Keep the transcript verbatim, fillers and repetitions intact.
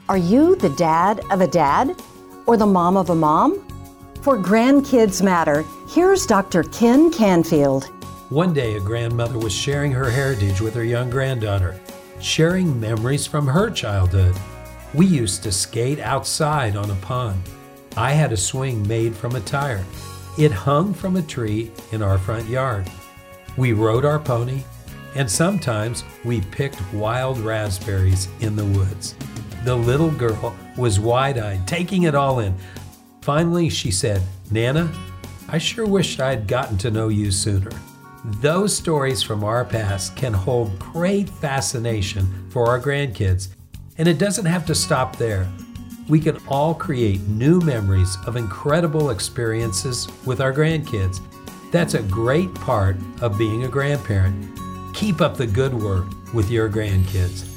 Are you the dad of a dad or the mom of a mom? For Grandkids Matter, here's Doctor Ken Canfield. One day, a grandmother was sharing her heritage with her young granddaughter, sharing memories from her childhood. We used to skate outside on a pond. I had a swing made from a tire. It hung from a tree in our front yard. We rode our pony, and sometimes we picked wild raspberries in the woods. The little girl was wide-eyed, taking it all in. Finally, she said, "Nana, I sure wish I'd gotten to know you sooner." Those stories from our past can hold great fascination for our grandkids, and it doesn't have to stop there. We can all create new memories of incredible experiences with our grandkids. That's a great part of being a grandparent. Keep up the good work with your grandkids.